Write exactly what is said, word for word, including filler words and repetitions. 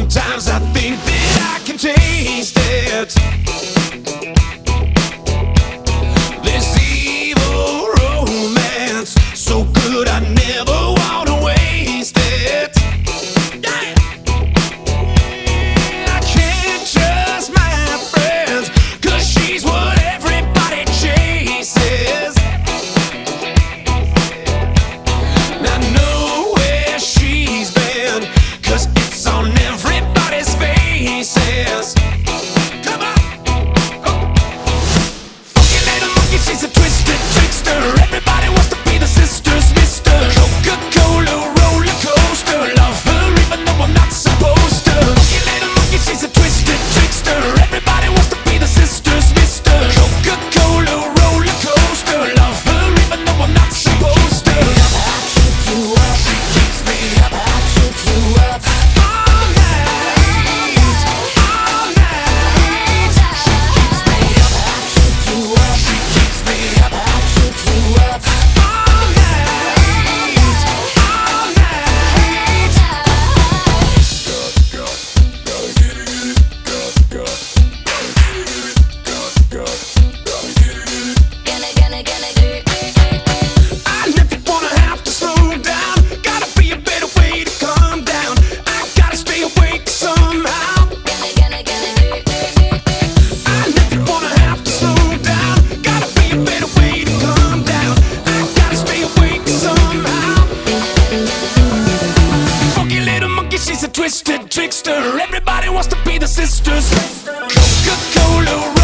Sometimes I think that I can taste it. This evil romance, so good I never wanna waste it. Yeah. I can't trust my friends, 'cause she's what everybody chases. And I know where she's been, 'cause it's on everybody's faces. Come on. Oh. Funky little monkey, she's a twisted trickster. Everybody wants to be the sisters, mister Coca-Cola roller coaster. Love her even though I'm not supposed to. Funky little monkey, she's a twisted trickster. Everybody wants to be the sisters, mister Coca-Cola roller coaster. Love her even though I'm not supposed to. I keep you up, She keeps me up I keep you up. all night, all night. She keeps me up, I keep you up, she keeps me up I keep you up. all night, all night. Gonna, gonna, gonna do it. I never wanna have to slow down. Gotta be a better way to calm down. I gotta stay awake somehow. Gonna, gonna, gonna do it. I never wanna have to slow down. Gotta be a better way to calm down. I gotta stay awake somehow. Funky little monkey, she's a twisted trickster. Everybody wants to be the sisters. Coca-Cola